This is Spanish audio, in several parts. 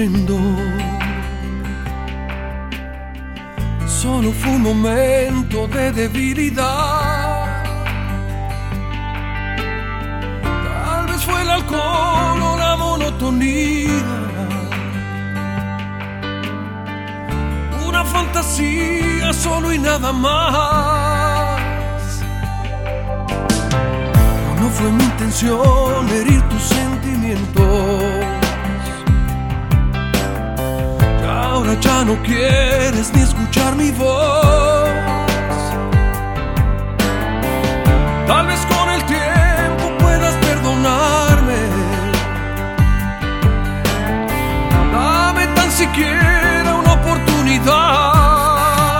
comprendo. Solo fue un momento de debilidad. Tal vez fue el alcohol o la monotonía, una fantasía solo y nada más. No fue mi intención herir tus sentimientos. Ahora ya no quieres ni escuchar mi voz. Tal vez con el tiempo puedas perdonarme. Dame tan siquiera una oportunidad.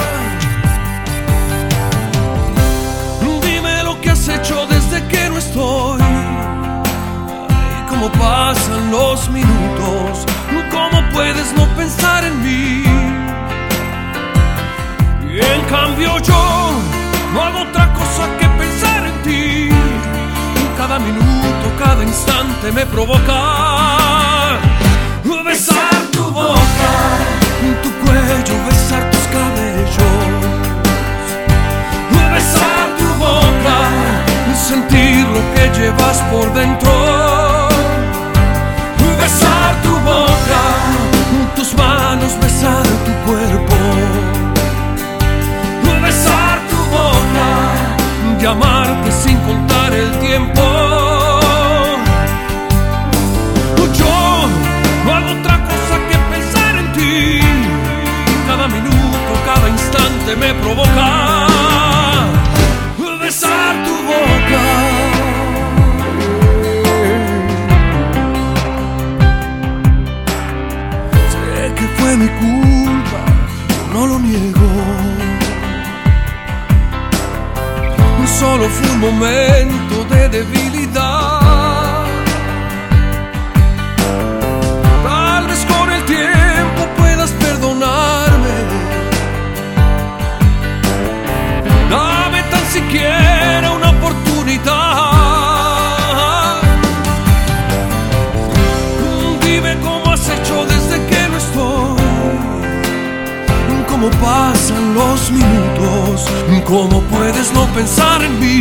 Dime lo que has hecho desde que no estoy. Ay, cómo pasan los minutos. ¿Cómo puedes no pensar en mí? Y en cambio yo no hago otra cosa que pensar en ti. Cada minuto, cada instante me provoca besar tu boca, tu cuello, besar tus cabellos, besar tu boca, sentir lo que llevas por dentro. Besar tu boca, tus manos, besar tu cuerpo. Besar tu boca, llamarte sin contar el tiempo. Yo no hago otra cosa que pensar en ti. Cada minuto, cada instante me provoca besar tu boca. Fue mi culpa, no lo niego. Solo fue un momento de debilidad. Tal vez con el tiempo puedas perdonarme. Dame tan siquiera una oportunidad. Dime cómo has hecho desde que no estoy. Cómo pasan los minutos, cómo puedes no pensar en mí.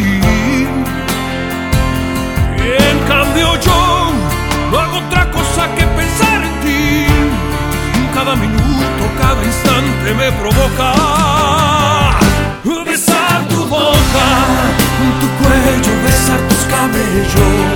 En cambio yo no hago otra cosa que pensar en ti. Cada minuto, cada instante me provoca besar tu boca, tu cuello, besar tus cabellos,